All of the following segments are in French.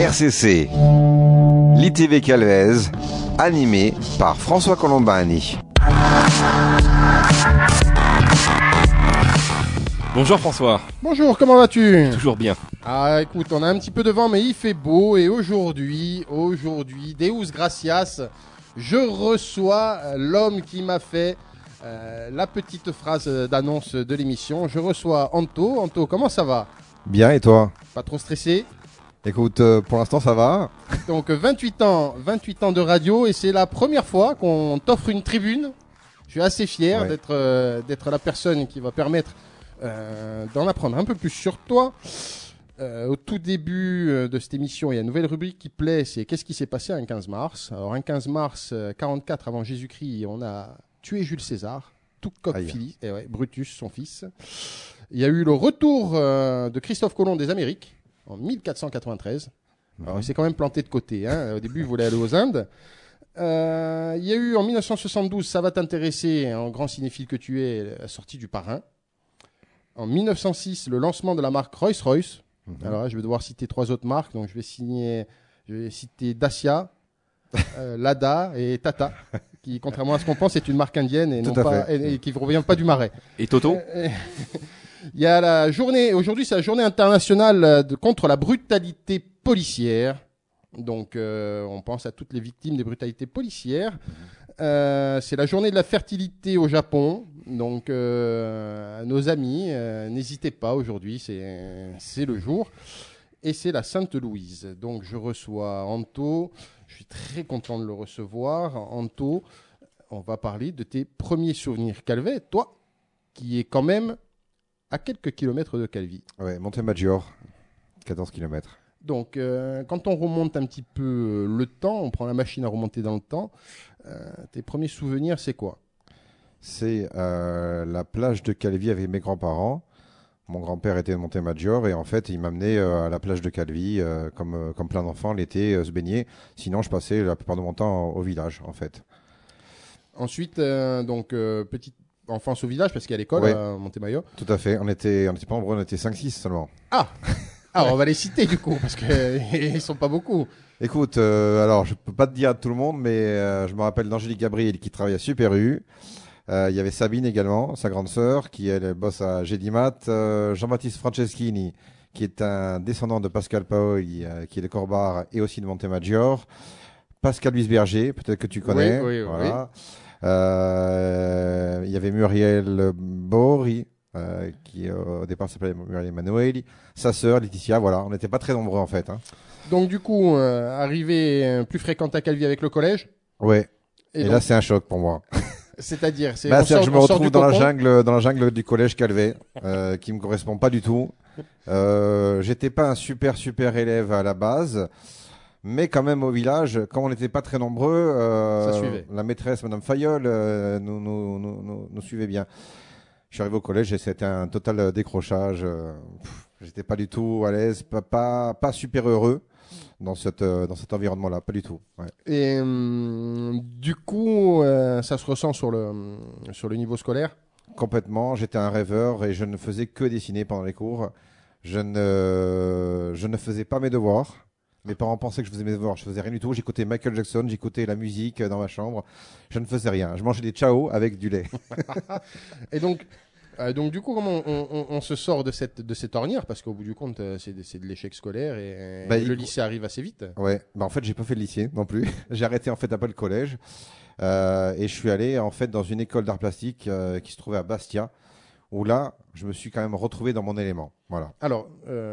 RCC, l'ITV Calvez, animé par François Colombani. Bonjour François. Bonjour, comment vas-tu? Toujours bien. Ah écoute, on a un petit peu de vent mais il fait beau et aujourd'hui, Deus Gracias, je reçois l'homme qui m'a fait la petite phrase d'annonce de l'émission. Je reçois Anto. Anto, comment ça va? Bien, et toi? Pas trop stressé? Écoute, pour l'instant ça va. Donc 28 ans de radio et c'est la première fois qu'on t'offre une tribune. Je suis assez fier d'être la personne qui va permettre d'en apprendre un peu plus sur toi. Au tout début de cette émission, il y a une nouvelle rubrique qui plaît, c'est qu'est-ce qui s'est passé un 15 mars. Alors un 15 mars 44 avant Jésus-Christ, on a tué Jules César, tout comme Brutus, son fils. Il y a eu le retour de Christophe Colomb des Amériques en 1493. Alors il s'est quand même planté de côté, hein. Au début il voulait aller aux Indes. Il y a eu en 1972, ça va t'intéresser, en grand cinéphile que tu es, la sortie du Parrain. En 1906, le lancement de la marque Rolls-Royce. Alors là, je vais devoir citer 3 autres marques. Donc je vais citer Dacia, Lada et Tata, qui, contrairement à ce qu'on pense, est une marque indienne et, qui ne revient pas du Marais. Et Toto? Il y a la journée, aujourd'hui c'est la journée internationale contre la brutalité policière. Donc on pense à toutes les victimes des brutalités policières. C'est la journée de la fertilité au Japon. Donc nos amis, n'hésitez pas, aujourd'hui c'est le jour. Et c'est la Sainte Louise. Donc je reçois Anto, je suis très content de le recevoir. Anto, on va parler de tes premiers souvenirs Calvet, toi qui es quand même à quelques kilomètres de Calvi. Ouais, Montemaggiore, 14 km. Donc, quand on remonte un petit peu le temps, on prend la machine à remonter dans le temps, tes premiers souvenirs, c'est quoi? C'est la plage de Calvi avec mes grands-parents. Mon grand-père était de Montemaggiore et en fait, il m'amenait à la plage de Calvi, comme plein d'enfants l'été, se baigner. Sinon, je passais la plupart de mon temps au village, en fait. Ensuite, petite enfance au village, parce qu'il y a l'école à Montemayor. Tout à fait. On était pas nombreux, on était 5-6 seulement. Ah, on va les citer du coup, parce qu'ils sont pas beaucoup. Écoute, alors je peux pas te dire à tout le monde, mais je me rappelle d'Angélique Gabriel qui travaille à Super U. Il y avait Sabine également, sa grande sœur, qui elle bosse à Gédimat. Jean-Baptiste Franceschini, qui est un descendant de Pascal Paoli, qui est de Corbar et aussi de Montemaggiore. Pascal Luisberger, peut-être que tu connais. Oui. Il y avait Muriel Bori, qui au départ s'appelait Muriel Emanueli, sa sœur Laetitia, voilà, on n'était pas très nombreux en fait. Hein. Donc du coup, arrivé plus fréquent à Calvi avec le collège. Ouais. Et là c'est un choc pour moi. C'est-à-dire, je me retrouve dans la jungle du collège Calvet, qui me correspond pas du tout. J'étais pas un super élève à la base. Mais quand même au village, comme on n'était pas très nombreux, ça suivait. La maîtresse, Madame Fayol, nous suivait bien. Je suis arrivé au collège et c'était un total décrochage. J'étais pas du tout à l'aise, pas super heureux dans cet environnement-là, pas du tout. Ouais. Et du coup, ça se ressent sur le niveau scolaire? Complètement. J'étais un rêveur et je ne faisais que dessiner pendant les cours. Je ne faisais pas mes devoirs. Mes parents pensaient que je faisais mes devoirs, je faisais rien du tout. J'écoutais Michael Jackson, j'écoutais la musique dans ma chambre. Je ne faisais rien. Je mangeais des ciao avec du lait. Et donc du coup, comment on se sort de cette ornière? Parce qu'au bout du compte, c'est de l'échec scolaire et le lycée arrive assez vite. Ouais. En fait, j'ai pas fait le lycée non plus. J'ai arrêté en fait après le collège et je suis allé en fait dans une école d'art plastique qui se trouvait à Bastia, où là, je me suis quand même retrouvé dans mon élément. Voilà. Alors.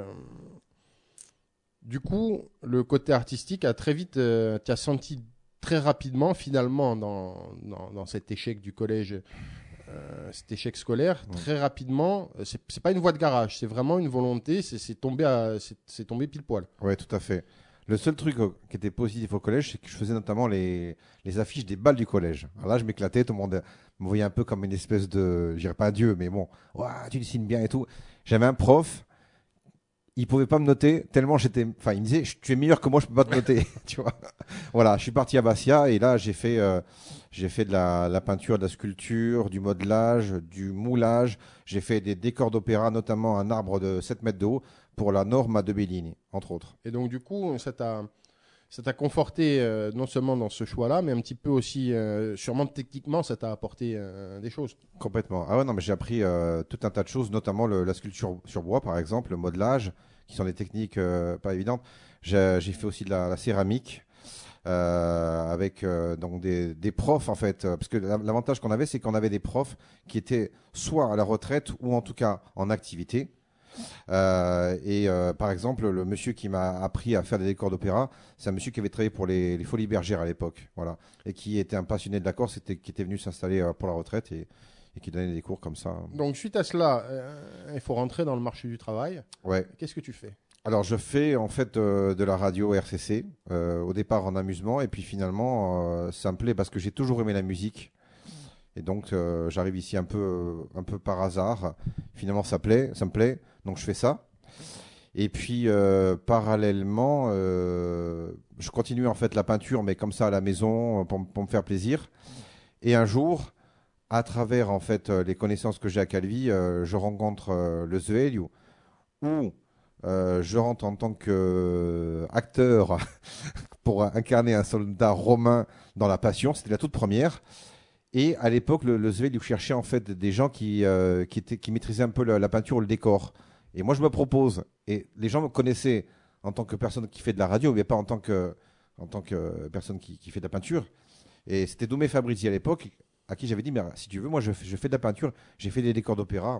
Du coup, le côté artistique a très vite, tu as senti très rapidement, finalement, dans cet échec du collège, cet échec scolaire, très rapidement, c'est pas une voie de garage, c'est vraiment une volonté, c'est tombé pile poil. Ouais, tout à fait. Le seul truc qui était positif au collège, c'est que je faisais notamment les affiches des balles du collège. Alors là, je m'éclatais, tout le monde me voyait un peu comme une espèce de, je dirais pas un dieu, mais bon, tu dessines bien et tout. J'avais un prof. Il pouvait pas me noter tellement il me disait, tu es meilleur que moi, je peux pas te noter, tu vois. Voilà, je suis parti à Bastia et là, j'ai fait de la peinture, de la sculpture, du modelage, du moulage. J'ai fait des décors d'opéra, notamment un arbre de 7 mètres de haut pour la Norma de Bellini, entre autres. Et donc, du coup, ça t'a conforté non seulement dans ce choix-là, mais un petit peu aussi, sûrement techniquement, ça t'a apporté des choses. Complètement. Ah ouais, non, mais j'ai appris tout un tas de choses, notamment la sculpture sur bois, par exemple, le modelage, qui sont des techniques pas évidentes. J'ai fait aussi de la céramique. Avec donc des profs en fait, parce que l'avantage qu'on avait, c'est qu'on avait des profs qui étaient soit à la retraite ou en tout cas en activité. Par exemple, le monsieur qui m'a appris à faire des décors d'opéra, c'est un monsieur qui avait travaillé pour les Folies Bergères à l'époque, voilà, et qui était un passionné de la Corse, qui était venu s'installer pour la retraite et qui donnait des cours comme ça. Donc suite à cela, il faut rentrer dans le marché du travail. Ouais. Qu'est-ce que tu fais? Alors je fais en fait de la radio RCC, au départ en amusement, et puis finalement ça me plaît parce que j'ai toujours aimé la musique. Et donc j'arrive ici un peu par hasard. Finalement ça me plaît, donc je fais ça. Et puis parallèlement, je continue en fait la peinture, mais comme ça à la maison pour me faire plaisir. Et un jour, à travers en fait les connaissances que j'ai à Calvi, je rencontre le Zoelio, où je rentre en tant qu'acteur pour incarner un soldat romain dans La Passion. C'était la toute première. Et à l'époque, le Svel cherchait en fait des gens qui maîtrisaient un peu la peinture ou le décor. Et moi, je me propose. Et les gens me connaissaient en tant que personne qui fait de la radio, mais pas en tant que personne qui fait de la peinture. Et c'était Doumé Fabrizi à l'époque, à qui j'avais dit, mais si tu veux, moi, je fais de la peinture. J'ai fait des décors d'opéra.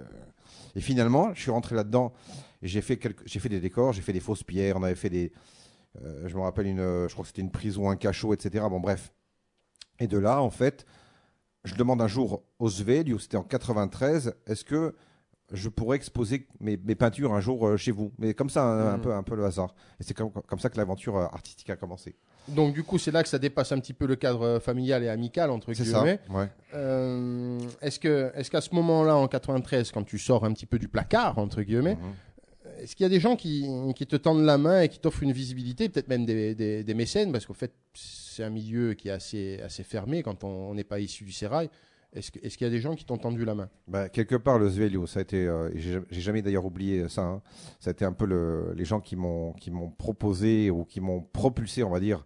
Et finalement, je suis rentré là-dedans et j'ai fait des décors, j'ai fait des fausses pierres, on avait fait des... je me rappelle je crois que c'était une prison, un cachot, etc. Bon, bref. Et de là, en fait, je demande un jour au Svel, c'était en 93, est-ce que je pourrais exposer mes peintures un jour chez vous? Mais comme ça, un peu le hasard. Et c'est comme ça que l'aventure artistique a commencé. Donc du coup, c'est là que ça dépasse un petit peu le cadre familial et amical, entre guillemets. C'est ça, ouais. Est-ce qu'à ce moment-là, en 93, quand tu sors un petit peu du placard, entre guillemets, est-ce qu'il y a des gens qui te tendent la main et qui t'offrent une visibilité, peut-être même des mécènes, parce qu'au fait, c'est un milieu qui est assez fermé quand on n'est pas issu du sérail. Est-ce qu'il y a des gens qui t'ont tendu la main? Quelque part, le Svelio, ça a été, j'ai jamais d'ailleurs oublié ça, hein. Ça a été un peu les gens qui m'ont proposé ou qui m'ont propulsé, on va dire,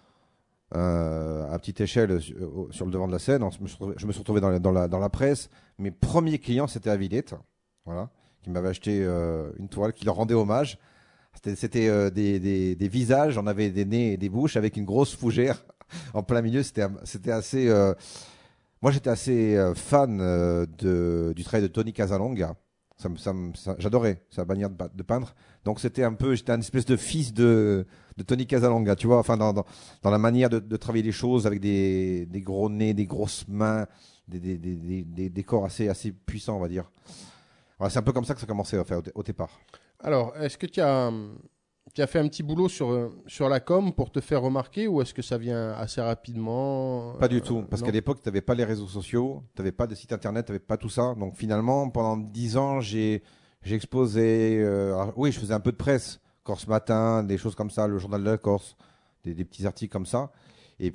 à petite échelle sur le devant de la scène. Je me suis retrouvé dans la presse. Mes premiers clients, c'était à Villette, voilà, qui m'avait acheté une toile qui leur rendait hommage. C'était des visages, on avait des nez et des bouches avec une grosse fougère en plein milieu. C'était assez... moi, j'étais assez fan du travail de Tony Casalonga. J'adorais sa manière de peindre. Donc, j'étais un espèce de fils de Tony Casalonga, tu vois, enfin, dans la manière de travailler les choses avec des gros nez, des grosses mains, des corps assez puissants, on va dire. Voilà, c'est un peu comme ça que ça commençait à faire au départ. Alors, est-ce que tu as fait un petit boulot sur la com pour te faire remarquer, ou est-ce que ça vient assez rapidement? Pas du tout, parce non. qu'à l'époque, tu n'avais pas les réseaux sociaux, tu n'avais pas de site internet, tu n'avais pas tout ça. Donc finalement, pendant 10 ans, j'ai exposé... oui, je faisais un peu de presse, Corse Matin, des choses comme ça, le journal de la Corse, des petits articles comme ça. Mais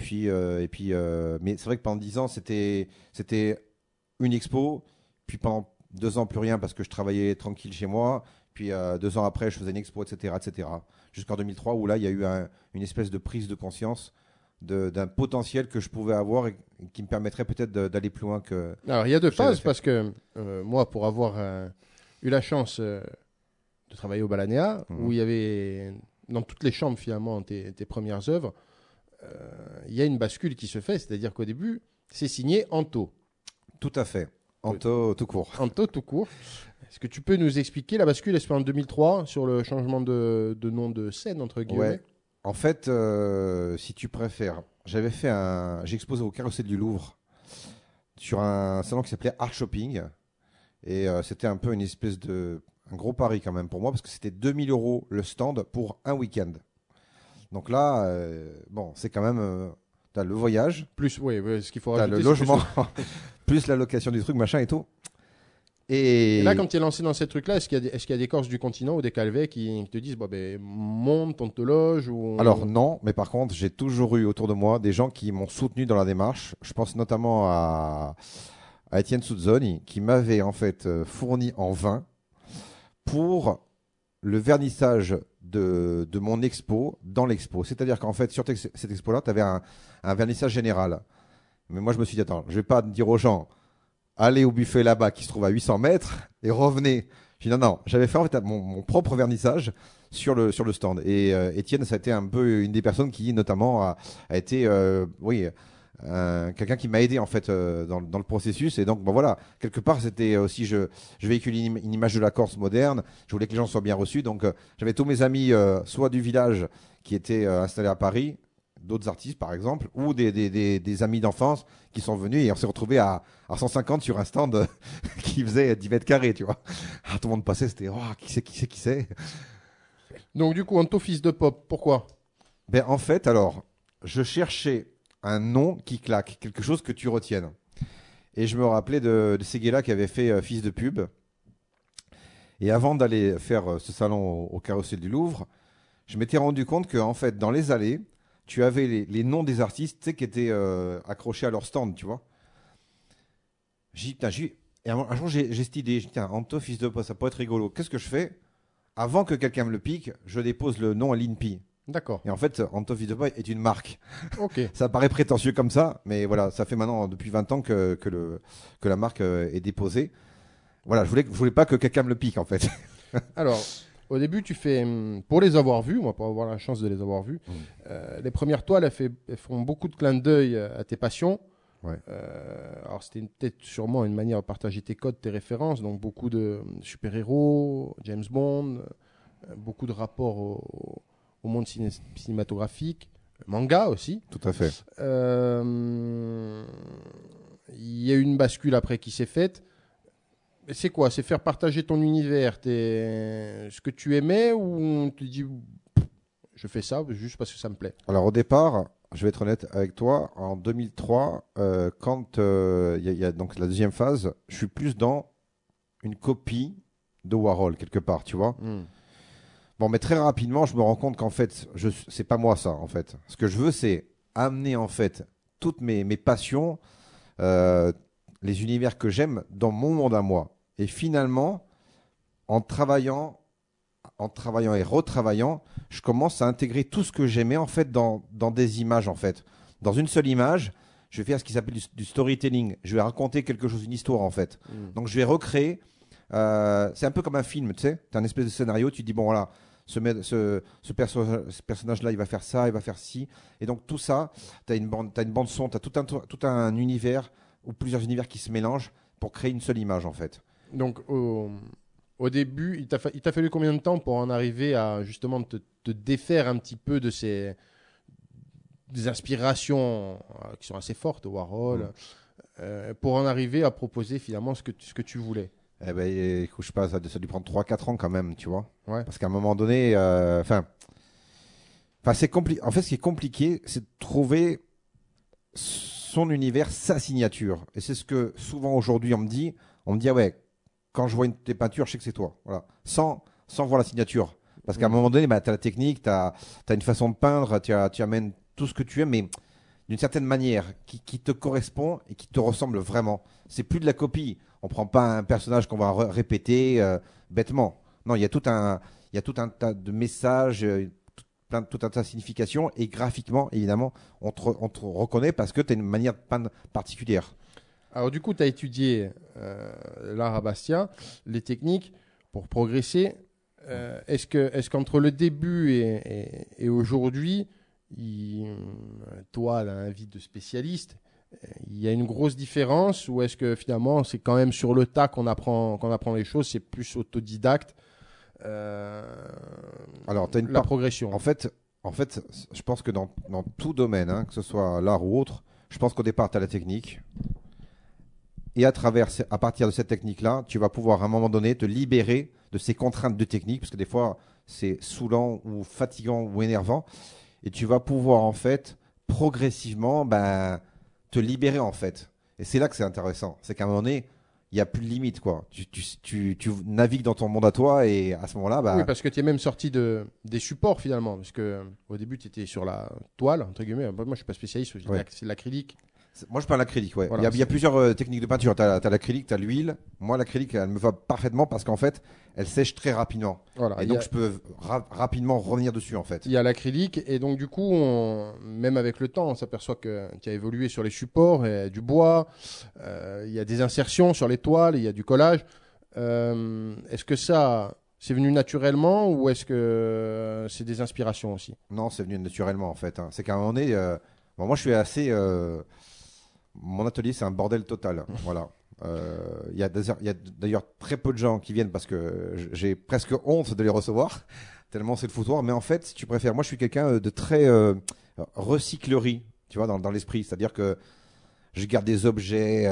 c'est vrai que pendant 10 ans, c'était une expo, puis pendant 2 ans, plus rien, parce que je travaillais tranquille chez moi. Puis 2 ans après, je faisais une expo, etc. Jusqu'en 2003, où là, il y a eu une espèce de prise de conscience d'un potentiel que je pouvais avoir et qui me permettrait peut-être d'aller plus loin que... Alors, il y a deux phases, parce que moi, pour avoir eu la chance de travailler au Balanéa, où il y avait, dans toutes les chambres, finalement, tes premières œuvres, il y a une bascule qui se fait, c'est-à-dire qu'au début, c'est signé Anto. Tout à fait. Anto tout court. Anto tout court. Est-ce que tu peux nous expliquer la bascule, est-ce en 2003, sur le changement de nom de scène, entre guillemets? Ouais. En fait, si tu préfères, j'ai exposé au Carrousel du Louvre sur un salon qui s'appelait Art Shopping. Et c'était un peu une espèce un gros pari quand même pour moi, parce que c'était 2000 € le stand pour un week-end. Donc là, bon, c'est quand même... t'as le voyage. Plus, oui, ce qu'il faut t'as rajouter, le logement, plus la location du truc, machin et tout. Et là, quand tu es lancé dans ces trucs-là, est-ce qu'il y a des Corses du continent ou des Calvets qui te disent, monte, on te loge ou... Alors non, mais par contre, j'ai toujours eu autour de moi des gens qui m'ont soutenu dans la démarche. Je pense notamment à Étienne Souzzoni, qui m'avait en fait fourni en vin pour le vernissage de mon expo dans l'expo. C'est-à-dire qu'en fait, sur cette expo-là, tu avais un vernissage général. Mais moi, je me suis dit, attends, je vais pas dire aux gens, allez au buffet là-bas qui se trouve à 800 mètres et revenez. J'ai dit non, j'avais fait en fait mon propre vernissage sur le stand. Et Étienne, ça a été un peu une des personnes qui, notamment, a été, quelqu'un qui m'a aidé en fait dans le processus. Et donc, bon voilà, quelque part, c'était aussi, je véhicule une image de la Corse moderne. Je voulais que les gens soient bien reçus. Donc, j'avais tous mes amis, soit du village qui étaient installés à Paris, d'autres artistes par exemple, ou des amis d'enfance qui sont venus et on s'est retrouvé à 150 sur un stand qui faisait 10 mètres carrés, tu vois. Ah, tout le monde passait, c'était qui c'est. Donc du coup, Anto fils de pop, pourquoi? Ben en fait, alors, je cherchais un nom qui claque, quelque chose que tu retiennes. Et je me rappelais de Séguéla qui avait fait Fils de pub. Et avant d'aller faire ce salon au Carrousel du Louvre, je m'étais rendu compte que en fait, dans les allées, tu avais les noms des artistes, tu sais, qui étaient accrochés à leur stand, tu vois. Et un jour, j'ai cette idée. J'ai dit, tiens, Anto, fils de pote, ça peut être rigolo. Qu'est-ce que je fais? Avant que quelqu'un me le pique, je dépose le nom à l'INPI. D'accord. Et en fait, Anto, fils de pote est une marque. Ok. Ça paraît prétentieux comme ça, mais voilà, ça fait maintenant depuis 20 ans que la marque est déposée. Voilà, je voulais pas que quelqu'un me le pique, en fait. Alors, au début, tu fais, pour les avoir vus, moi, pour avoir la chance de les avoir vus, les premières toiles, elles font beaucoup de clins d'œil à tes passions. Ouais. Alors, c'était peut-être sûrement une manière de partager tes codes, tes références, donc beaucoup de super-héros, James Bond, beaucoup de rapports au monde cinématographique, manga aussi. Tout à fait. Il y a eu une bascule après qui s'est faite. C'est quoi? C'est faire partager ton univers, ce que tu aimais, ou on te dit je fais ça juste parce que ça me plaît? Alors au départ, je vais être honnête avec toi, en 2003, quand il y a donc la deuxième phase, je suis plus dans une copie de Warhol quelque part, tu vois. Bon, mais très rapidement, je me rends compte qu'en fait, c'est pas moi ça, en fait. Ce que je veux, c'est amener en fait toutes mes passions, les univers que j'aime dans mon monde à moi. Et finalement, en travaillant et retravaillant, je commence à intégrer tout ce que j'aimais en fait dans des images en fait. Dans une seule image, je vais faire ce qui s'appelle du storytelling. Je vais raconter quelque chose, une histoire en fait. Donc je vais recréer. C'est un peu comme un film, tu sais. Tu as un espèce de scénario, tu te dis bon voilà, ce personnage-là, il va faire ça, il va faire ci. Et donc tout ça, tu as une bande son, tu as tout un univers ou plusieurs univers qui se mélangent pour créer une seule image en fait. Donc au début, il t'a fallu combien de temps pour en arriver à justement te défaire un petit peu de des inspirations qui sont assez fortes, Warhol, pour en arriver à proposer finalement ce que tu voulais? Eh ben, écoute, je sais pas, ça a dû prendre 3-4 ans quand même, tu vois. Ouais. Parce qu'à un moment donné, c'est compliqué. En fait, ce qui est compliqué, c'est de trouver son univers, sa signature. Et c'est ce que souvent aujourd'hui on me dit, ah ouais, quand je vois tes peintures, je sais que c'est toi. Voilà. Sans voir la signature. Parce qu'à un moment donné, tu as la technique, tu as une façon de peindre, tu amènes tout ce que tu aimes, mais d'une certaine manière, qui te correspond et qui te ressemble vraiment. C'est plus de la copie. On prend pas un personnage qu'on va répéter bêtement. Non, il y a tout un tas de messages, tout un tas de significations, et graphiquement, évidemment, on te reconnaît parce que tu as une manière de peindre particulière. Alors du coup, tu as étudié l'art à Bastia, les techniques pour progresser. Est-ce qu'entre le début et aujourd'hui, toi, un avis de spécialiste, il y a une grosse différence, ou est-ce que finalement c'est quand même sur le tas qu'on apprend les choses, c'est plus autodidacte? Alors, t'as la progression. En fait, je pense que dans tout domaine, hein, que ce soit l'art ou autre, je pense qu'au départ, tu as la technique. Et à partir de cette technique-là, tu vas pouvoir à un moment donné te libérer de ces contraintes de technique, parce que des fois, c'est saoulant ou fatigant ou énervant. Et tu vas pouvoir en fait progressivement te libérer en fait. Et c'est là que c'est intéressant. C'est qu'à un moment donné, il n'y a plus de limite, quoi. Tu navigues dans ton monde à toi, et à ce moment-là, oui, parce que tu es même sorti des supports finalement, parce que au début tu étais sur la toile entre guillemets. Moi je suis pas spécialiste, c'est de l'acrylique. Moi, je parle l'acrylique, ouais. Voilà, il y a plusieurs techniques de peinture. T'as l'acrylique, t'as l'huile. Moi, l'acrylique, elle me va parfaitement parce qu'en fait, elle sèche très rapidement. Voilà, Et donc, je peux rapidement revenir dessus, en fait. il y a l'acrylique et donc du coup, même avec le temps, on s'aperçoit que tu as évolué sur les supports, et du bois, il y a des insertions sur les toiles, il y a du collage. Est-ce que ça, c'est venu naturellement ou est-ce que c'est des inspirations aussi? Non, c'est venu naturellement, en fait. Hein. C'est qu'à un moment donné, bon, moi, je suis assez. Mon atelier, c'est un bordel total. Voilà. Il y a d'ailleurs très peu de gens qui viennent parce que j'ai presque honte de les recevoir, tellement c'est le foutoir. Mais en fait, si tu préfères, moi je suis quelqu'un de très recyclerie, tu vois, dans l'esprit. C'est-à-dire que je garde des objets,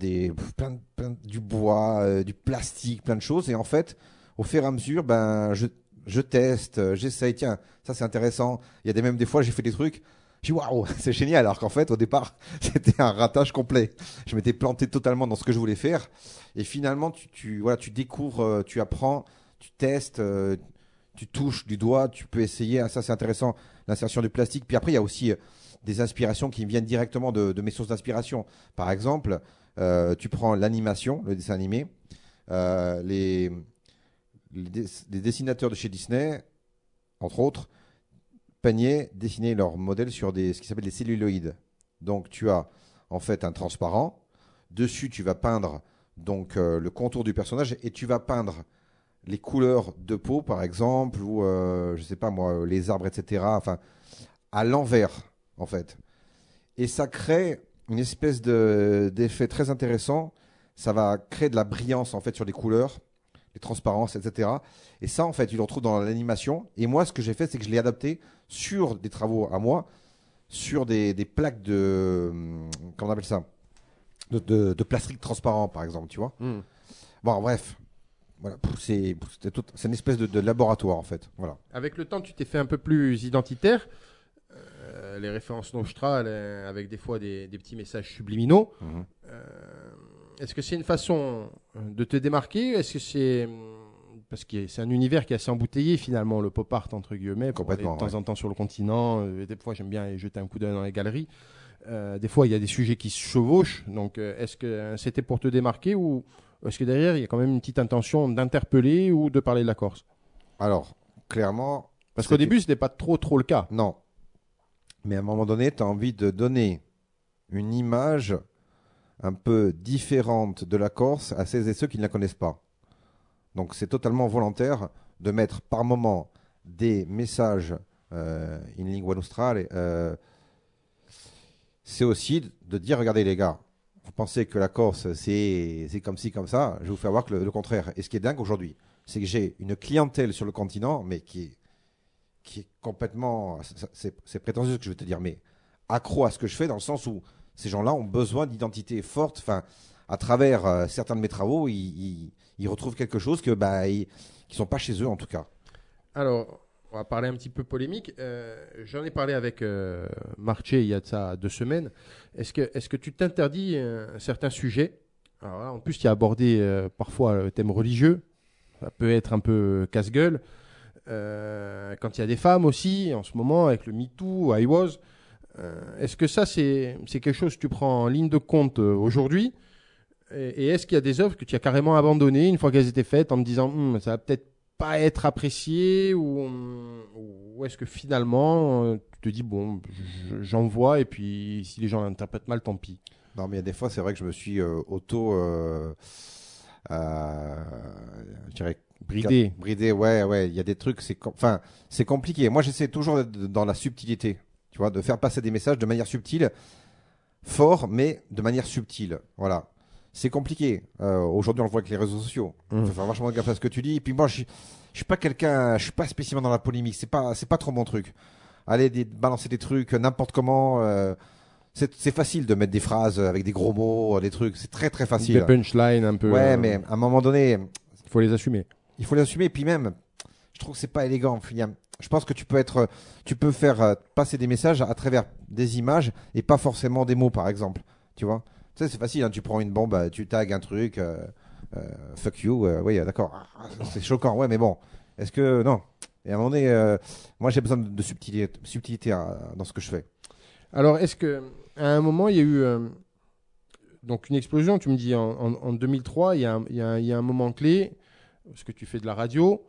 du bois, du plastique, plein de choses. Et en fait, au fur et à mesure, ben, je teste, j'essaye. Tiens, ça c'est intéressant. Il y a même des fois, j'ai fait des trucs. Je dis waouh, c'est génial. Alors qu'en fait, au départ, c'était un ratage complet. Je m'étais planté totalement dans ce que je voulais faire. Et finalement, voilà, tu découvres, tu apprends, tu testes, tu touches du doigt, tu peux essayer. Ah, ça, c'est intéressant, l'insertion du plastique. Puis après, il y a aussi des inspirations qui viennent directement de mes sources d'inspiration. Par exemple, tu prends l'animation, le dessin animé, les dessinateurs de chez Disney, entre autres, peignaient, dessinaient leurs modèles sur ce qui s'appelle des celluloïdes. Donc tu as en fait un transparent. Dessus, tu vas peindre donc le contour du personnage et tu vas peindre les couleurs de peau, par exemple, ou je sais pas moi, les arbres, etc. Enfin, à l'envers, en fait. Et ça crée une espèce d'effet très intéressant. Ça va créer de la brillance en fait sur les couleurs, les transparences, etc. Et ça, en fait, tu le retrouves dans l'animation. Et moi, ce que j'ai fait, c'est que je l'ai adapté sur des travaux à moi, sur des plaques comment on appelle ça, de plastique transparent, par exemple, tu vois. Bon, bref. Voilà, c'est une espèce de laboratoire, en fait. Voilà. Avec le temps, tu t'es fait un peu plus identitaire. Les références Nostra, avec des fois des petits messages subliminaux. Est-ce que c'est une façon de te démarquer? Est-ce que c'est parce que c'est un univers qui est assez embouteillé finalement, le pop art entre guillemets, pour aller de temps en temps sur le continent. Des fois, j'aime bien aller jeter un coup d'œil dans les galeries. Des fois, il y a des sujets qui se chevauchent. Donc, est-ce que c'était pour te démarquer ou est-ce que derrière, il y a quand même une petite intention d'interpeller ou de parler de la Corse? Alors, clairement... Parce qu'au début, ce n'était pas trop le cas. Non. Mais à un moment donné, tu as envie de donner une image un peu différente de la Corse à celles et ceux qui ne la connaissent pas. Donc, c'est totalement volontaire de mettre par moment des messages in lingua nostrale. C'est aussi de dire, regardez les gars, vous pensez que la Corse, c'est comme ci, comme ça, je vais vous faire voir que le contraire. Et ce qui est dingue aujourd'hui, c'est que j'ai une clientèle sur le continent, mais qui est complètement, c'est prétentieux ce que je vais te dire, mais accro à ce que je fais, dans le sens où ces gens-là ont besoin d'identité forte. Enfin, à travers certains de mes travaux, ils retrouvent quelque chose qui sont pas chez eux, en tout cas. Alors, on va parler un petit peu polémique. J'en ai parlé avec Marche il y a de ça 2 semaines. Est-ce que tu t'interdis certains sujets? Alors là, en plus, tu as abordé parfois le thème religieux. Ça peut être un peu casse-gueule. Quand il y a des femmes aussi, en ce moment, avec le MeToo, I Was, est-ce que ça, c'est quelque chose que tu prends en ligne de compte aujourd'hui? Et est-ce qu'il y a des œuvres que tu as carrément abandonnées une fois qu'elles étaient faites en te disant ça va peut-être pas être apprécié, ou est-ce que finalement tu te dis bon, j'envoie et puis si les gens l'interprètent mal, tant pis? Non, mais il y a des fois, c'est vrai que je me suis je dirais bridé, ouais, il y a des trucs, c'est compliqué. Moi, j'essaie toujours d'être dans la subtilité, tu vois, de faire passer des messages de manière subtile, fort, mais de manière subtile. Voilà. C'est compliqué. Aujourd'hui, on le voit avec les réseaux sociaux. Il faut faire vachement gaffe à ce que tu dis. Et puis moi, je suis pas quelqu'un, je suis pas spécialement dans la polémique. C'est pas trop mon truc. Aller balancer des trucs n'importe comment. C'est facile de mettre des phrases avec des gros mots, des trucs. C'est très très facile. Des punchlines un peu. Ouais, mais à un moment donné, il faut les assumer. Il faut les assumer. Et puis même, je trouve que c'est pas élégant. Je pense que tu peux faire passer des messages à travers des images et pas forcément des mots, par exemple. Tu vois? Tu sais, c'est facile. Hein, tu prends une bombe, tu tags un truc, fuck you. Oui, d'accord. C'est choquant. Ouais, mais bon. Est-ce que non? Et à un moment donné, moi, j'ai besoin de subtilité dans ce que je fais. Alors, est-ce que à un moment, il y a eu donc une explosion. Tu me dis en 2003, il y a un moment clé, parce que tu fais de la radio,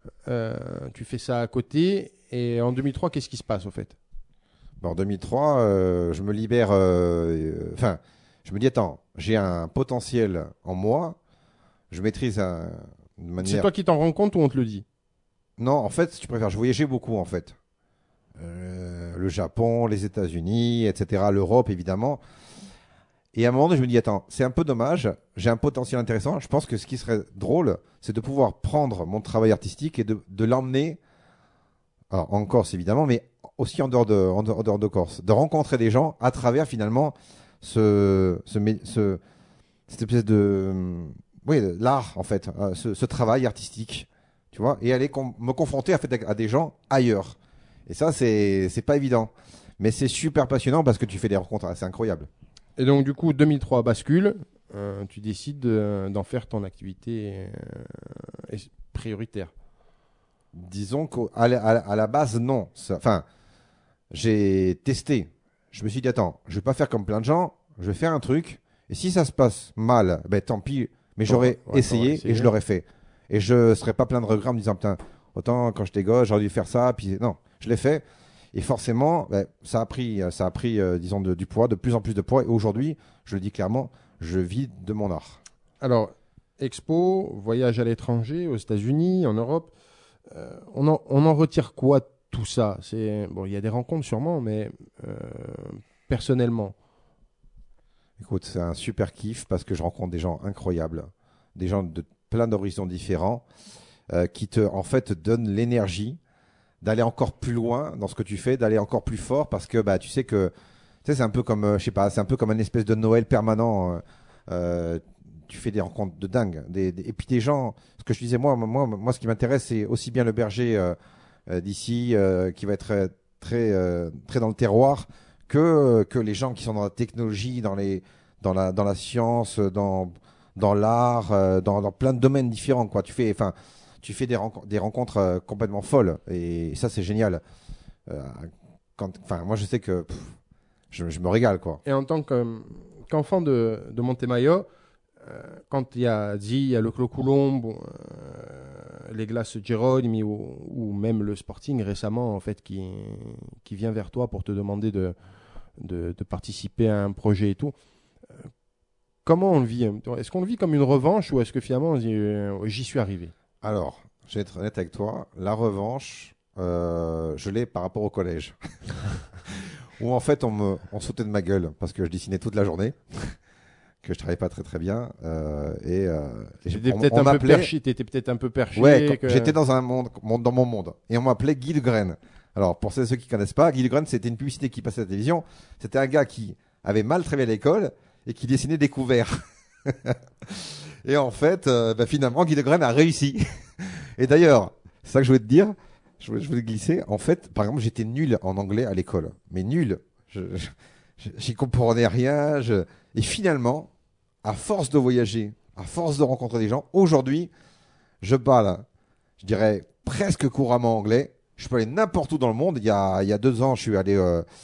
tu fais ça à côté. Et en 2003, qu'est-ce qui se passe au fait? En 2003, je me libère. Enfin, je me dis, attends, j'ai un potentiel en moi. Je maîtrise de manière. C'est toi qui t'en rends compte ou on te le dit? Non, en fait, si tu préfères, je voyageais beaucoup en fait. Le Japon, les États-Unis, etc., l'Europe évidemment. Et à un moment donné, je me dis, attends, c'est un peu dommage, j'ai un potentiel intéressant. Je pense que ce qui serait drôle, c'est de pouvoir prendre mon travail artistique et de l'emmener, alors, en Corse évidemment, mais aussi en dehors de Corse. De rencontrer des gens à travers finalement cette espèce oui, l'art en fait, ce travail artistique, tu vois, et aller me confronter à des gens ailleurs. Et ça, c'est pas évident. Mais c'est super passionnant parce que tu fais des rencontres assez incroyables. Et donc, du coup, 2003 bascule. Tu décides d'en faire ton activité prioritaire. Disons qu'à la base, non. Enfin, j'ai testé. Je me suis dit, attends, je vais pas faire comme plein de gens. Je vais faire un truc. Et si ça se passe mal, ben tant pis. Mais j'aurais essayé et je l'aurais fait. Et je serais pas plein de regrets en me disant, putain, autant quand j'étais gosse, j'aurais dû faire ça. Puis non, je l'ai fait. Et forcément, ça a pris, disons, du poids, de plus en plus de poids. Et aujourd'hui, je le dis clairement, je vis de mon art. Alors, expo, voyage à l'étranger, aux États-Unis, en Europe, on en retire quoi tout ça? Bon, il y a des rencontres sûrement, mais personnellement. Écoute, c'est un super kiff parce que je rencontre des gens incroyables, des gens de plein d'horizons différents, qui en fait, te donnent l'énergie d'aller encore plus loin dans ce que tu fais, d'aller encore plus fort parce que tu sais que c'est un peu comme je sais pas, c'est un peu comme un espèce de Noël permanent. Tu fais des rencontres de dingue, et puis des gens. Ce que je disais moi, ce qui m'intéresse, c'est aussi bien le berger d'ici qui va être très très dans le terroir que les gens qui sont dans la technologie, dans la science, dans l'art, dans plein de domaines différents quoi. Tu fais des rencontres complètement folles et ça c'est génial. Moi je sais que je me régale quoi. Et en tant qu'enfant de Montemayor, quand il y a Zi, il y a le Clos Coulombe, les glaces Jérôme ou même le Sporting récemment en fait qui vient vers toi pour te demander de participer à un projet et tout. Comment on le vit? Est-ce qu'on le vit comme une revanche ou est-ce que finalement j'y suis arrivé? Alors, je vais être honnête avec toi, la revanche, je l'ai par rapport au collège. Où en fait on sautait de ma gueule parce que je dessinais toute la journée, que je travaillais pas très très bien. T'étais peut-être un peu perché. Ouais, j'étais dans dans mon monde. Et on m'appelait Guy de Graine. Alors pour ceux qui connaissent pas, Guy de Graine c'était une publicité qui passait à la télévision. C'était un gars qui avait mal travaillé à l'école et qui dessinait des couverts. Et en fait, finalement, Guy de Graine a réussi. Et d'ailleurs, c'est ça que je voulais te dire, je voulais glisser. En fait, par exemple, j'étais nul en anglais à l'école. Mais nul. J'y comprenais rien. Et finalement, à force de voyager, à force de rencontrer des gens, aujourd'hui, je parle, je dirais, presque couramment anglais. Je peux aller n'importe où dans le monde. Il y a 2 ans, je suis allé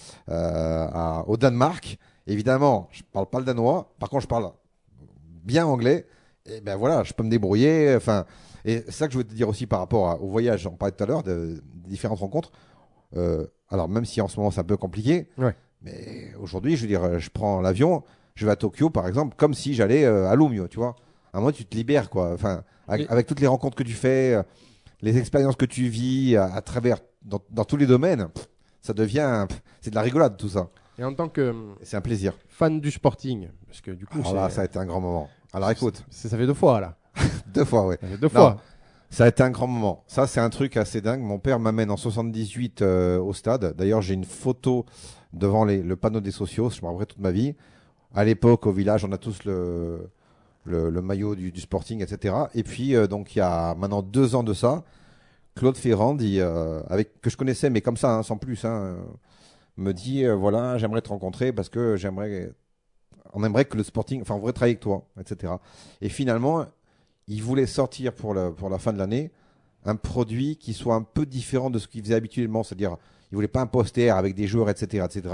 au Danemark. Évidemment, je parle pas le danois. Par contre, je parle bien anglais. Et ben voilà, je peux me débrouiller. Enfin, et c'est ça que je voulais te dire aussi par rapport au voyage. On parlait tout à l'heure de différentes rencontres. Alors même si en ce moment c'est un peu compliqué, ouais. Mais aujourd'hui, je veux dire, je prends l'avion, je vais à Tokyo par exemple, comme si j'allais à Lumio, tu vois. À un moment, tu te libères quoi. Enfin, avec toutes les rencontres que tu fais, les expériences que tu vis à travers dans tous les domaines, ça devient, c'est de la rigolade tout ça. Et en tant que c'est un plaisir. Fan du Sporting, parce que du coup, là, ça a été un grand moment. Alors écoute, ça fait 2 fois là. 2 fois, ouais. Ça fait 2 fois. Ça a été un grand moment. Ça, c'est un truc assez dingue. Mon père m'amène en 78 au stade. D'ailleurs, j'ai une photo devant le panneau des socios. Je me rappellerai toute ma vie. À l'époque, au village, on a tous le maillot du Sporting, etc. Et puis, donc, il y a maintenant 2 ans de ça, Claude Ferrand, que je connaissais, mais comme ça, hein, sans plus, me dit, voilà, j'aimerais te rencontrer parce que on aimerait que le Sporting, enfin, on voudrait travailler avec toi, etc. Et finalement, il voulait sortir pour la fin de l'année un produit qui soit un peu différent de ce qu'il faisait habituellement, c'est-à-dire il voulait pas un poster avec des joueurs, etc., etc.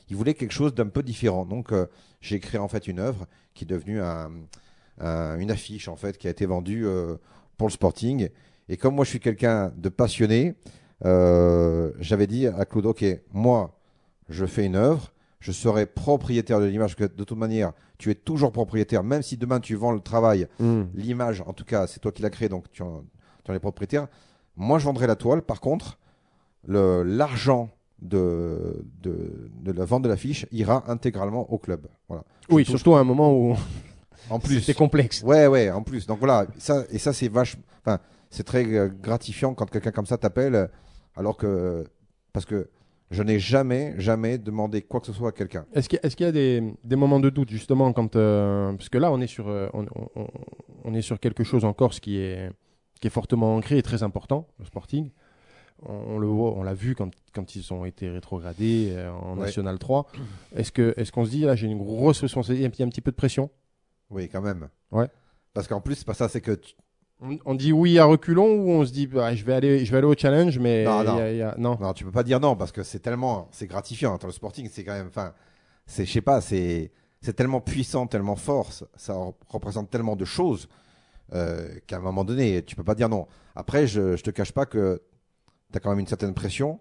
il voulait quelque chose d'un peu différent. Donc, j'ai créé en fait une œuvre qui est devenue une affiche en fait qui a été vendue pour le Sporting. Et comme moi, je suis quelqu'un de passionné, j'avais dit à Claude, ok, moi, je fais une œuvre, je serai propriétaire de l'image, que de toute manière, tu es toujours propriétaire, même si demain tu vends le travail, l'image, en tout cas, c'est toi qui l'as créé, donc tu en es propriétaire. Moi, je vendrai la toile. Par contre, l'argent de la vente de l'affiche ira intégralement au club. Voilà. Oui, surtout à un moment où en plus c'est complexe. Ouais, en plus. Donc voilà, ça c'est enfin, c'est très gratifiant quand quelqu'un comme ça t'appelle, alors que parce que je n'ai jamais demandé quoi que ce soit à quelqu'un. Est-ce qu'il y a des moments de doute justement quand parce que là on est sur on est sur quelque chose en Corse qui est fortement ancré et très important, le Sporting. On le voit, on l'a vu quand ils ont été rétrogradés en National 3. Est-ce qu'on se dit là j'ai une grosse responsabilité, un petit peu de pression? Oui, quand même. Ouais. Parce qu'en plus c'est pas ça, c'est que on dit oui à reculons ou on se dit bah, je vais aller au challenge, mais non, tu peux pas dire non parce que c'est gratifiant. Le Sporting, c'est quand même, enfin, je sais pas, c'est tellement puissant, tellement fort, ça représente tellement de choses qu'à un moment donné, tu peux pas dire non. Après, je te cache pas que tu as quand même une certaine pression.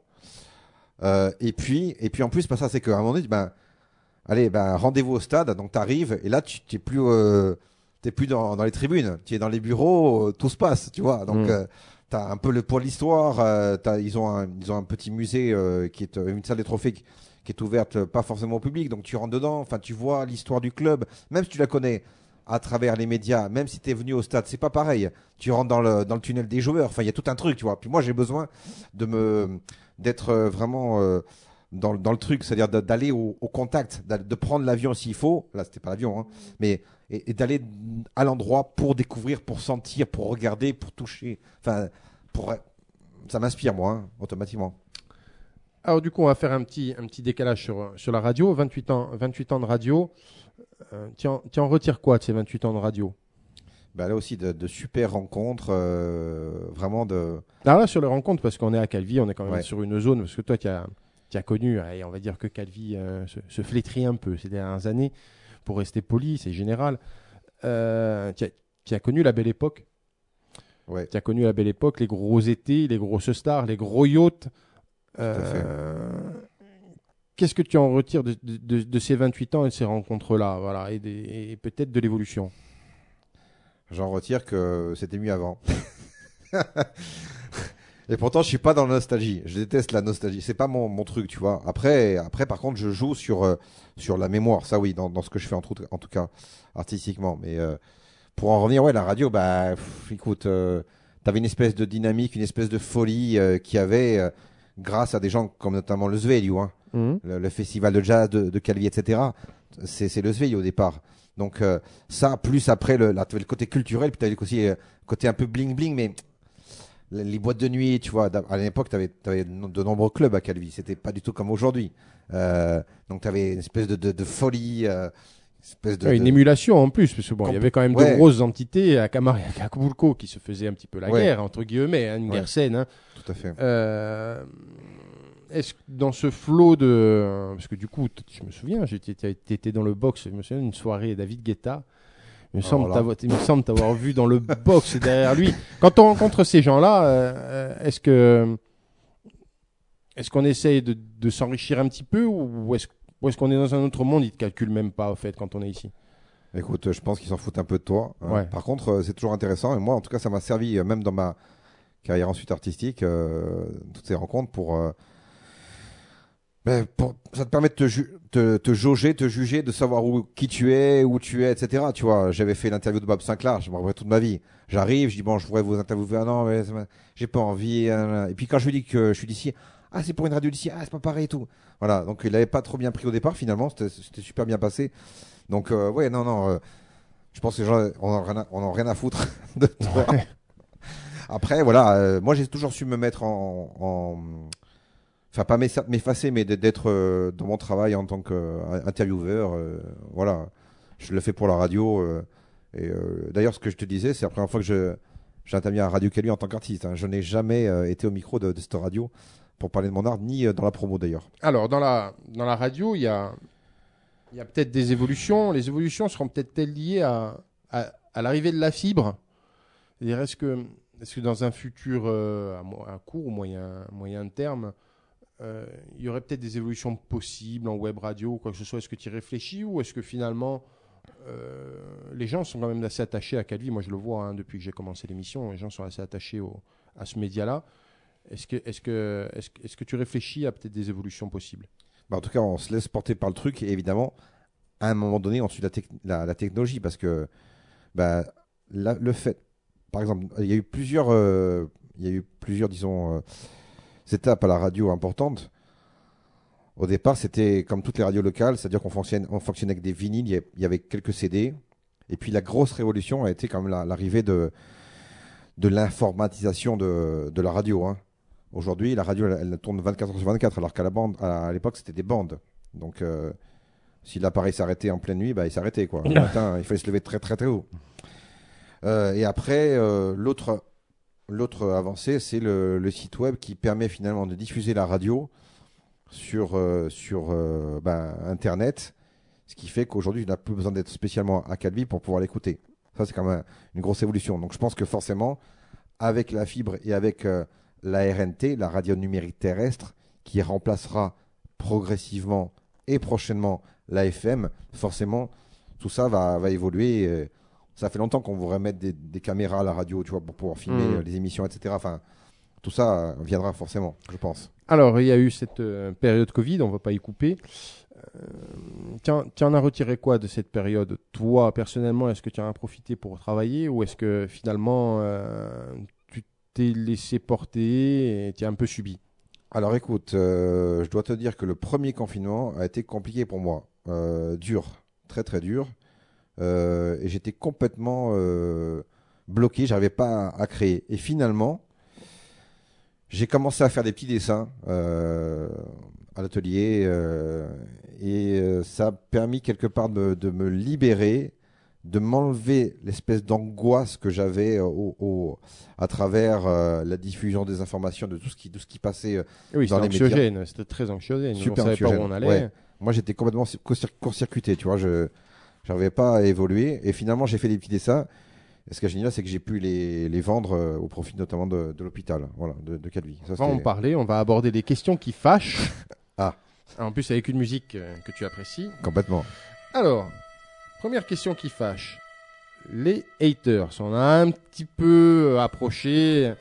Et puis en plus, pas ça, c'est qu'à un moment donné, allez, rendez-vous au stade, donc tu arrives et là tu n'es plus t'es plus dans les tribunes, tu es dans les bureaux, tout se passe, tu vois. Donc tu as un peu le poids de l'histoire, ils ont un petit musée qui est une salle des trophées qui est ouverte pas forcément au public, donc tu rentres dedans, enfin tu vois l'histoire du club, même si tu la connais à travers les médias, même si tu es venu au stade, c'est pas pareil. Tu rentres dans le tunnel des joueurs, enfin il y a tout un truc, tu vois. Puis moi j'ai besoin d'être vraiment dans le truc, c'est-à-dire d'aller au contact, de prendre l'avion s'il faut. Là, c'était pas l'avion, hein, mais et d'aller à l'endroit pour découvrir, pour sentir, pour regarder, pour toucher. Enfin, ça m'inspire moi, hein, automatiquement. Alors du coup, on va faire un petit décalage sur la radio. 28 ans de radio. Tu en retires quoi de ces 28 ans de radio? Là aussi, de super rencontres, vraiment de. Alors là, sur les rencontres, parce qu'on est à Calvi, on est quand même sur une zone, parce que toi, tu as connu, et on va dire que Calvi se flétrit un peu ces dernières années, pour rester poli, c'est général. Tu as connu la belle époque. Ouais. Tu as connu la belle époque, les gros étés, les grosses stars, les gros yachts. Tout à fait. Qu'est-ce que tu en retires de ces 28 ans et de ces rencontres-là, voilà, et peut-être de l'évolution? J'en retire que c'était mieux avant. Et pourtant, je suis pas dans la nostalgie. Je déteste la nostalgie. C'est pas mon truc, tu vois. Après, par contre, je joue sur la mémoire. Ça, oui, dans ce que je fais en tout cas artistiquement. Mais pour en revenir, la radio, écoute, t'avais une espèce de dynamique, une espèce de folie qu'il y avait grâce à des gens comme notamment le Sveglio, hein. Le festival de jazz de Calvi, etc. C'est le Sveglio au départ. Donc ça, plus après, là, tu avais le côté culturel, puis tu avais aussi le côté un peu bling-bling, mais les boîtes de nuit, tu vois, à l'époque, tu avais de nombreux clubs à Calvi. C'était pas du tout comme aujourd'hui. Donc tu avais une espèce de folie, une émulation en plus, parce que il y avait quand même de grosses entités à Camar et à Acapulco qui se faisaient un petit peu la guerre, entre guillemets, hein, une guerre saine. Hein. Tout à fait. Est-ce que dans ce flot de... Parce que du coup, je me souviens, tu étais dans le box, je me souviens d'une soirée David Guetta. Il me semble t'avoir vu dans le box derrière lui. Quand on rencontre ces gens-là, est-ce qu'on essaye de s'enrichir un petit peu ou est-ce qu'on est dans un autre monde? Ils ne te calculent même pas, au fait, quand on est ici. Écoute, je pense qu'ils s'en foutent un peu de toi. Hein. Ouais. Par contre, c'est toujours intéressant. Et moi, en tout cas, ça m'a servi, même dans ma carrière ensuite artistique, toutes ces rencontres ça te permet de te jauger, te juger, de savoir qui tu es, où tu es, etc. Tu vois, j'avais fait l'interview de Bob Sinclair, je me rappelle toute ma vie. J'arrive, je dis bon, je pourrais vous interviewer. Ah non, mais j'ai pas envie. Et puis quand je lui dis que je suis d'ici, c'est pour une radio d'ici, c'est pas pareil et tout. Voilà, donc il avait pas trop bien pris au départ finalement, c'était super bien passé. Donc je pense que les gens on en rien à foutre de toi. Ouais. Après voilà, moi j'ai toujours su me mettre enfin pas m'effacer, mais d'être dans mon travail en tant qu'intervieweur. Voilà, je le fais pour la radio. D'ailleurs, ce que je te disais, c'est la première fois que j'ai intervenu à Radio Calvi en tant qu'artiste. Hein. Je n'ai jamais été au micro de cette radio pour parler de mon art, ni dans la promo d'ailleurs. Alors, dans la radio, il y a peut-être des évolutions. Les évolutions seront peut-être liées à l'arrivée de la fibre. C'est-à-dire, est-ce que dans un futur à court ou moyen terme, il y aurait peut-être des évolutions possibles en web radio ou quoi que ce soit? Est-ce que tu y réfléchis ou est-ce que finalement, les gens sont quand même assez attachés à Calvi? Moi, je le vois depuis que j'ai commencé l'émission, les gens sont assez attachés à ce média-là. Est-ce que tu réfléchis à peut-être des évolutions possibles? En tout cas, on se laisse porter par le truc et évidemment, à un moment donné, on suit la technologie parce que le fait, par exemple, il y a eu plusieurs, disons, étapes à la radio importantes. Au départ, c'était comme toutes les radios locales, c'est-à-dire qu'on fonctionnait avec des vinyles, il y avait quelques CD. Et puis la grosse révolution a été quand même l'arrivée de l'informatisation de la radio. Hein. Aujourd'hui, la radio, elle tourne 24h/24, alors à l'époque, c'était des bandes. Donc, si l'appareil s'arrêtait en pleine nuit, il s'arrêtait, quoi. Le matin, il fallait se lever très, très, très haut. Et après, l'autre avancée, c'est le site web qui permet finalement de diffuser la radio sur Internet, ce qui fait qu'aujourd'hui, il n'a plus besoin d'être spécialement à Calvi pour pouvoir l'écouter. Ça, c'est quand même une grosse évolution. Donc, je pense que forcément, avec la fibre et avec la RNT, la radio numérique terrestre, qui remplacera progressivement et prochainement la FM, forcément, tout ça va évoluer. Ça fait longtemps qu'on voudrait mettre des caméras à la radio, tu vois, pour pouvoir filmer les émissions, etc. Enfin, tout ça viendra forcément, je pense. Alors, il y a eu cette période Covid, on ne va pas y couper. Tu en as retiré quoi de cette période? Toi, personnellement, est-ce que tu en as profité pour travailler ou est-ce que finalement, tu t'es laissé porter et tu as un peu subi? Alors écoute, je dois te dire que le premier confinement a été compliqué pour moi. Dur, très très dur. Et j'étais complètement bloqué, j'arrivais pas à créer. Et finalement, j'ai commencé à faire des petits dessins à l'atelier et ça a permis quelque part de me libérer, de m'enlever l'espèce d'angoisse que j'avais à travers la diffusion des informations, de tout ce qui passait dans les médias. C'était très anxiogène. Super on savait anxiogène. Pas où on allait. Ouais. Moi, j'étais complètement court-circuité, tu vois. Je n'arrivais pas à évoluer. Et finalement, j'ai fait des petits dessins. Et ce qui est génial, c'est que j'ai pu les vendre au profit notamment de l'hôpital, voilà, de Calvi. On va en parler. On va aborder des questions qui fâchent. Ah. En plus, avec une musique que tu apprécies. Complètement. Alors, première question qui fâche. Les haters. On a un petit peu approché.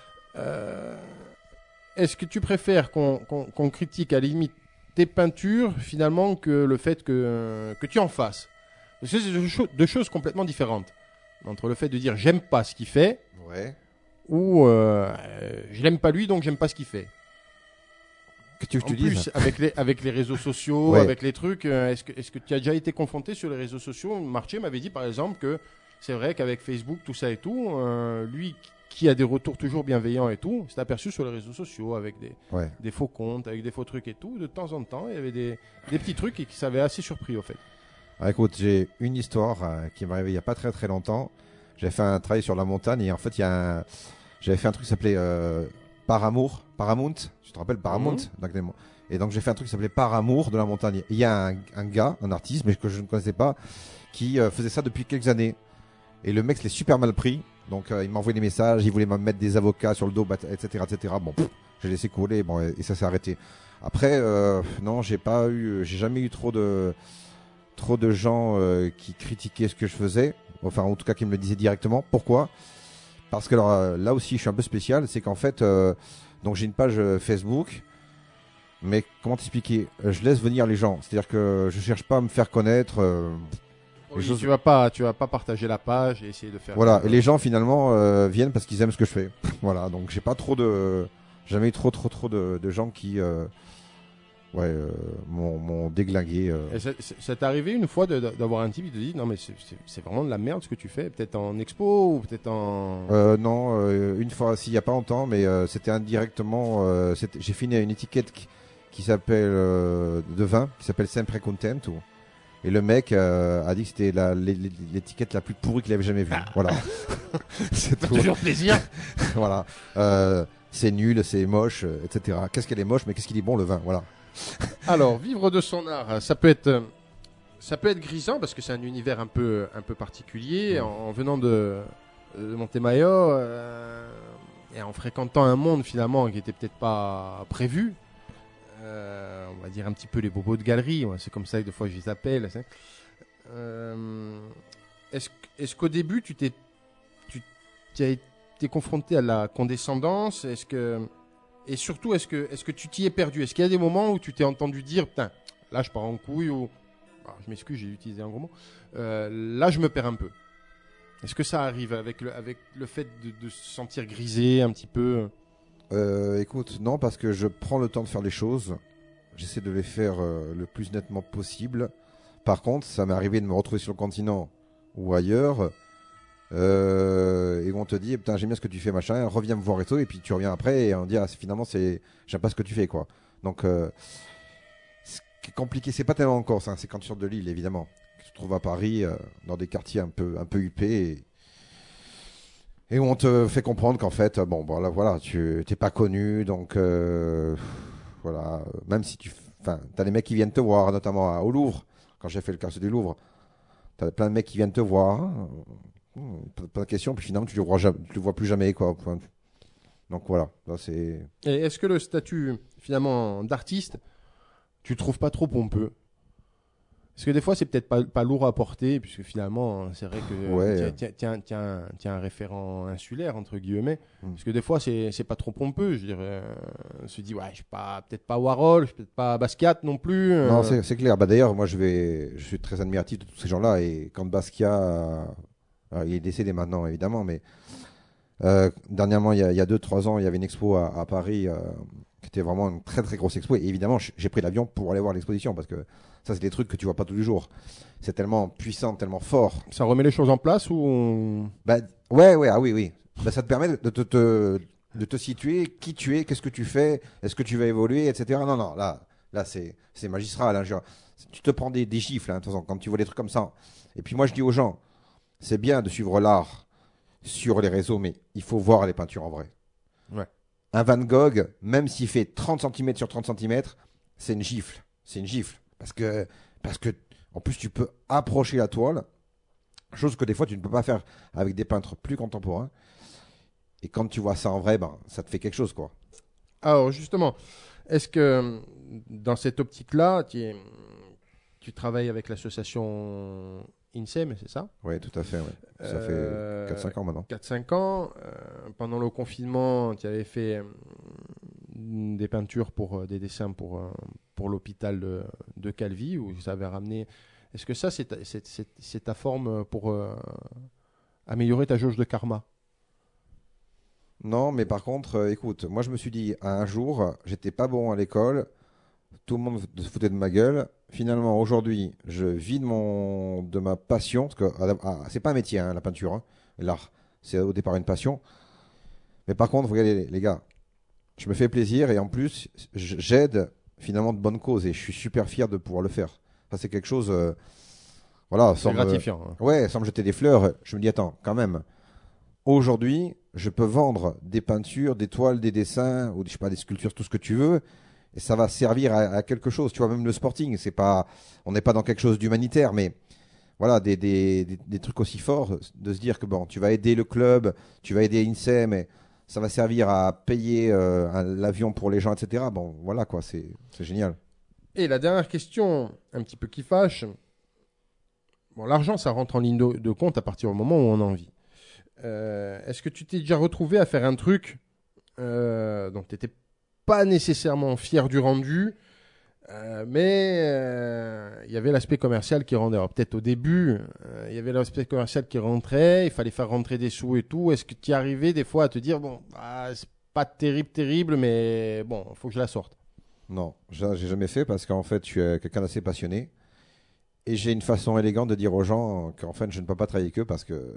Est-ce que tu préfères qu'on critique à la limite tes peintures finalement que le fait que tu en fasses? Parce que c'est deux choses complètement différentes. Entre le fait de dire j'aime pas ce qu'il fait, ouais, ou je l'aime pas lui donc j'aime pas ce qu'il fait. Que tu en te plus, dises avec les réseaux sociaux, ouais. avec les trucs, est-ce que tu as déjà été confronté sur les réseaux sociaux? Marché m'avait dit par exemple que c'est vrai qu'avec Facebook, tout ça et tout, lui qui a des retours toujours bienveillants et tout, s'est aperçu sur les réseaux sociaux avec des faux comptes, avec des faux trucs et tout. De temps en temps, il y avait des petits trucs et qui s'avaient assez surpris au fait. Ah, écoute, j'ai une histoire qui m'est arrivée il n'y a pas très très longtemps. J'avais fait un travail sur la montagne et en fait, j'avais fait un truc qui s'appelait Paramount. Tu te rappelles Paramount? Et donc, j'ai fait un truc qui s'appelait Paramour de la montagne. Et il y a un gars, un artiste, mais que je ne connaissais pas, qui faisait ça depuis quelques années. Et le mec, je l'ai super mal pris. Donc, il m'a envoyé des messages, il voulait me mettre des avocats sur le dos, etc., etc. Bon, j'ai laissé couler, bon, et ça s'est arrêté. Après, non, j'ai jamais eu trop de gens qui critiquaient ce que je faisais. Enfin, en tout cas, qui me le disaient directement. Pourquoi? Parce que là aussi, je suis un peu spécial. C'est qu'en fait, donc j'ai une page Facebook. Mais comment t'expliquer? Je laisse venir les gens. C'est-à-dire que je cherche pas à me faire connaître. Oui, tu vas pas partager la page et essayer de faire. Voilà. Et les gens finalement viennent parce qu'ils aiment ce que je fais. Voilà. Donc j'ai pas jamais eu trop de gens qui m'ont déglingué. Ça t'est arrivé une fois d'avoir un type qui te dit non mais c'est vraiment de la merde ce que tu fais, peut-être en expo ou peut-être en... Non, une fois, il y a pas longtemps, mais c'était indirectement. J'ai fini une étiquette qui s'appelle de vin, qui s'appelle Sempre Contento. Et le mec a dit que c'était l'étiquette la plus pourrie qu'il avait jamais vue. Voilà. C'est toujours plaisir. Voilà. c'est nul, c'est moche, etc. Qu'est-ce qu'elle est moche, mais qu'est-ce qu'il est bon le vin, voilà. Alors, vivre de son art, ça peut être grisant parce que c'est un univers un peu particulier. En venant de Montemayor et en fréquentant un monde finalement qui était peut-être pas prévu, on va dire un petit peu les bobos de galerie, c'est comme ça que des fois je les appelle. Est-ce qu'au début tu as été confronté à la condescendance? Et surtout, est-ce que tu t'y es perdu? Est-ce qu'il y a des moments où tu t'es entendu dire, putain, là je pars en couille, ou je m'excuse, j'ai utilisé un gros mot, là je me perds un peu? Est-ce que ça arrive avec le fait de se sentir grisé un petit peu? Écoute, non, parce que je prends le temps de faire les choses. J'essaie de les faire le plus nettement possible. Par contre, ça m'est arrivé de me retrouver sur le continent ou ailleurs, et on te dit, putain, j'aime bien ce que tu fais, machin, reviens me voir et tout, et puis tu reviens après et on dit, finalement, j'aime pas ce que tu fais, quoi. Donc, ce qui est compliqué, c'est pas tellement en Corse, c'est quand tu sors de l'île, évidemment. Tu te trouves à Paris, dans des quartiers un peu huppés, et où on te fait comprendre qu'en fait, voilà, tu t'es pas connu, donc voilà, même si t'as des mecs qui viennent te voir, notamment au Louvre, quand j'ai fait le quartier du Louvre, t'as plein de mecs qui viennent te voir, pas de question, puis finalement tu le vois plus jamais, quoi. Donc voilà, là c'est. Et est-ce que le statut finalement d'artiste, tu trouves pas trop pompeux? Parce que des fois, c'est peut-être pas lourd à porter, puisque finalement, c'est vrai que tiens un référent insulaire, entre guillemets. Parce que des fois, c'est pas trop pompeux. Je dirais, on se dit, ouais, je suis peut-être pas Warhol, je suis peut-être pas Basquiat non plus. Non, c'est clair. D'ailleurs, moi, je suis très admiratif de tous ces gens-là. Et quand Basquiat, il est décédé maintenant, évidemment, mais dernièrement, il y a 2-3 ans, il y avait une expo à Paris qui était vraiment une très très grosse expo. Et évidemment, j'ai pris l'avion pour aller voir l'exposition parce que ça, c'est des trucs que tu vois pas tous les jours. C'est tellement puissant, tellement fort. Ça remet les choses en place ou oui. Ça te permet de te situer, qui tu es, qu'est-ce que tu fais, est-ce que tu vas évoluer, etc. Non, là c'est magistral. Tu te prends des gifles, de toute façon, quand tu vois des trucs comme ça. Et puis moi, je dis aux gens, c'est bien de suivre l'art sur les réseaux, mais il faut voir les peintures en vrai. Ouais. Un Van Gogh, même s'il fait 30 cm sur 30 cm, c'est une gifle. C'est une gifle. Parce que, en plus, tu peux approcher la toile, chose que des fois, tu ne peux pas faire avec des peintres plus contemporains. Et quand tu vois ça en vrai, ça te fait quelque chose, quoi. Alors, justement, est-ce que dans cette optique-là, tu travailles avec l'association INSEM, c'est ça? Oui, tout à fait. Ouais. Ça fait 4-5 ans maintenant. 4-5 ans. Pendant le confinement, tu avais fait des peintures des dessins pour l'hôpital de Calvi, où ça avait ramené. Est-ce que ça, c'est ta forme pour améliorer ta jauge de karma? Non, mais par contre, écoute, moi je me suis dit, un jour, j'étais pas bon à l'école, tout le monde se foutait de ma gueule. Finalement, aujourd'hui, je vis de ma passion, parce que c'est pas un métier, la peinture, l'art, c'est au départ une passion. Mais par contre, regardez les gars, je me fais plaisir et en plus, j'aide finalement de bonnes causes et je suis super fier de pouvoir le faire. Ça, c'est quelque chose, voilà, c'est gratifiant. Ouais, sans me jeter des fleurs, je me dis, attends, quand même, aujourd'hui, je peux vendre des peintures, des toiles, des dessins, ou je sais pas, des sculptures, tout ce que tu veux. Et ça va servir à quelque chose. Tu vois, même le sporting, on n'est pas dans quelque chose d'humanitaire, mais voilà, des trucs aussi forts, de se dire que tu vas aider le club, tu vas aider INSEM, mais ça va servir à payer l'avion pour les gens, etc. Bon, voilà quoi, c'est génial. Et la dernière question, un petit peu qui fâche. Bon, l'argent, ça rentre en ligne de compte à partir du moment où on a envie. Est-ce que tu t'es déjà retrouvé à faire un truc dont tu n'étais pas nécessairement fier du rendu, mais il y avait l'aspect commercial qui rendait. Alors, peut-être au début, il y avait l'aspect commercial qui rentrait, il fallait faire rentrer des sous et tout. Est-ce que tu y arrivais des fois à te dire, c'est pas terrible, mais bon, il faut que je la sorte? Non, j'ai jamais fait parce qu'en fait, je suis quelqu'un d'assez passionné. Et j'ai une façon élégante de dire aux gens qu'en fait, je ne peux pas travailler avec eux parce que...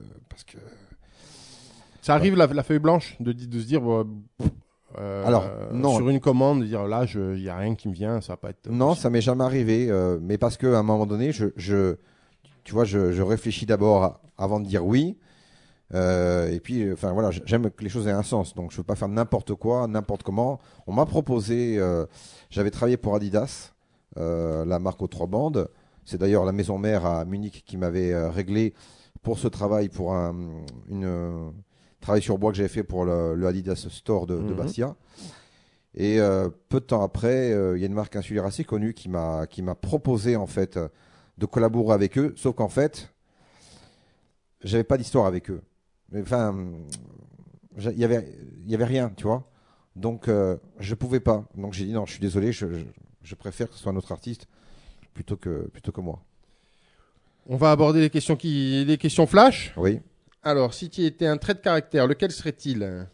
Ça arrive la feuille blanche de se dire... Alors, non. Sur une commande, de dire là, il n'y a rien qui me vient, ça va pas être... Non, ça m'est jamais arrivé, mais parce qu'à un moment donné, tu vois, je réfléchis d'abord avant de dire oui. Et puis, enfin voilà, j'aime que les choses aient un sens, donc je veux pas faire n'importe quoi, n'importe comment. On m'a proposé, j'avais travaillé pour Adidas, la marque aux 3 bandes. C'est d'ailleurs la maison mère à Munich qui m'avait réglé pour ce travail, pour une travail sur bois que j'avais fait pour le Adidas Store de Bastia. Et peu de temps après, il y a une marque insulaire assez connue qui m'a proposé en fait de collaborer avec eux, sauf qu'en fait, j'avais pas d'histoire avec eux. Enfin, il y avait rien, tu vois. Donc, je pouvais pas. Donc, j'ai dit non, je suis désolé, je préfère que ce soit un autre artiste plutôt que moi. On va aborder les questions flash. Oui. Alors, si tu étais un trait de caractère, lequel serait-il?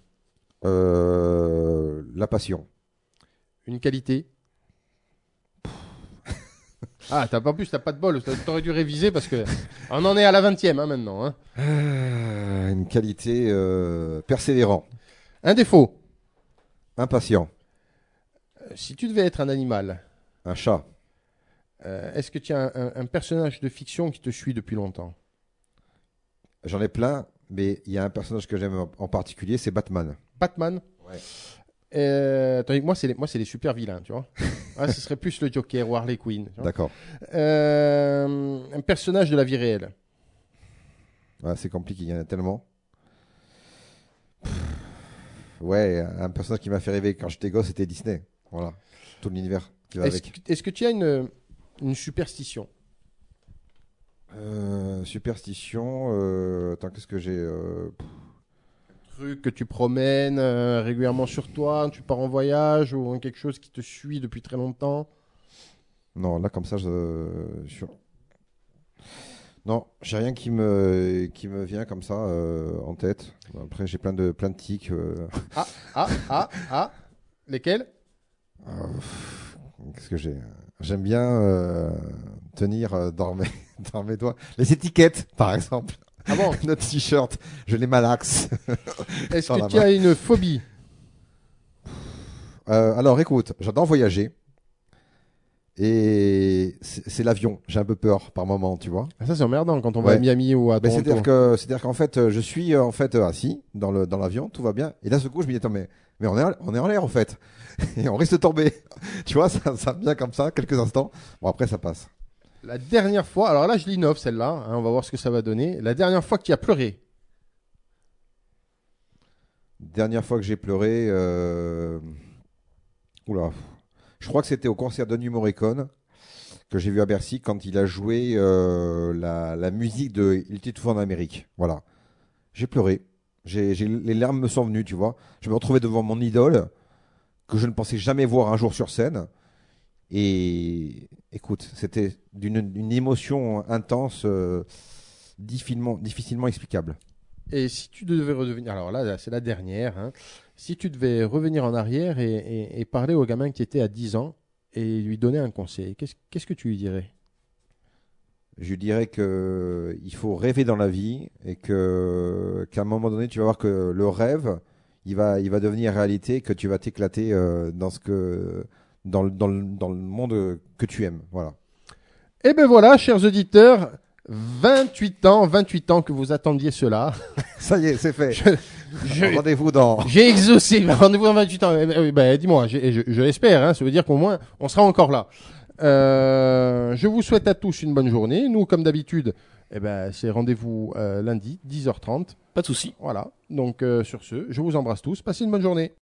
La passion. Une qualité? Ah, t'as pas de bol. T'aurais dû réviser parce que on en est à la 20e maintenant. Hein. Une qualité persévérant. Un défaut? Impatient. Si tu devais être un animal, Un chat. est-ce que tu as un personnage de fiction qui te suit depuis longtemps? J'en ai plein, mais il y a un personnage que j'aime en particulier, c'est Batman. Batman? Ouais. Tandis que moi, c'est les super vilains, tu vois. Ah, ce serait plus le Joker ou Harley Quinn. Tu vois. D'accord. Un personnage de la vie réelle. Ouais, c'est compliqué, il y en a tellement. Ouais, un personnage qui m'a fait rêver quand j'étais gosse, c'était Disney. Voilà, tout l'univers qui va avec. Est-ce que tu as une superstition? Superstition. Attends, qu'est-ce que j'ai Truc que tu promènes régulièrement sur toi, tu pars en voyage ou quelque chose qui te suit depuis très longtemps? Non, là comme ça, non, j'ai rien qui me vient comme ça en tête. Après, j'ai plein de tics. Lesquels? Qu'est-ce que j'ai? J'aime bien tenir dans mes doigts les étiquettes, par exemple. Ah bon? Notre t-shirt, je les malaxe. Est-ce que tu as une phobie? Alors, écoute, j'adore voyager. Et c'est l'avion. J'ai un peu peur par moment, tu vois. Ça, c'est emmerdant quand on va à Miami ou à Toronto. C'est-à-dire qu'en fait, je suis assis dans l'avion, tout va bien. Et d'un seul coup, je me dis, attends, mais on est en l'air, en fait. Et on risque de tomber. Tu vois, ça vient comme ça, quelques instants. Bon, après, ça passe. La dernière fois, alors là, je l'innove celle-là. Hein, on va voir ce que ça va donner. La dernière fois que tu as pleuré. Dernière fois que j'ai pleuré, oula. Je crois que c'était au concert d'Ennio Morricone que j'ai vu à Bercy quand il a joué la musique de Il était tout en Amérique. Voilà. J'ai pleuré. Les larmes me sont venues, tu vois. Je me retrouvais devant mon idole que je ne pensais jamais voir un jour sur scène. Et écoute, c'était d'une émotion intense, difficilement explicable. Et si tu devais redevenir, alors là, c'est la dernière, hein. Si tu devais revenir en arrière et parler au gamin qui était à 10 ans et lui donner un conseil, qu'est-ce que tu lui dirais? Je lui dirais qu'il faut rêver dans la vie et qu'à un moment donné, tu vas voir que le rêve, il va devenir réalité, que tu vas t'éclater dans le monde que tu aimes. Voilà. Et ben voilà, chers auditeurs, 28 ans que vous attendiez cela. Ça y est, c'est fait. Rendez-vous dans... J'ai exaucé. Rendez-vous dans 28 ans. Dis-moi, je l'espère. Hein, ça veut dire qu'au moins, on sera encore là. Je vous souhaite à tous une bonne journée. Nous, comme d'habitude, c'est rendez-vous lundi, 10h30. Pas de souci. Voilà. Donc, sur ce, je vous embrasse tous. Passez une bonne journée.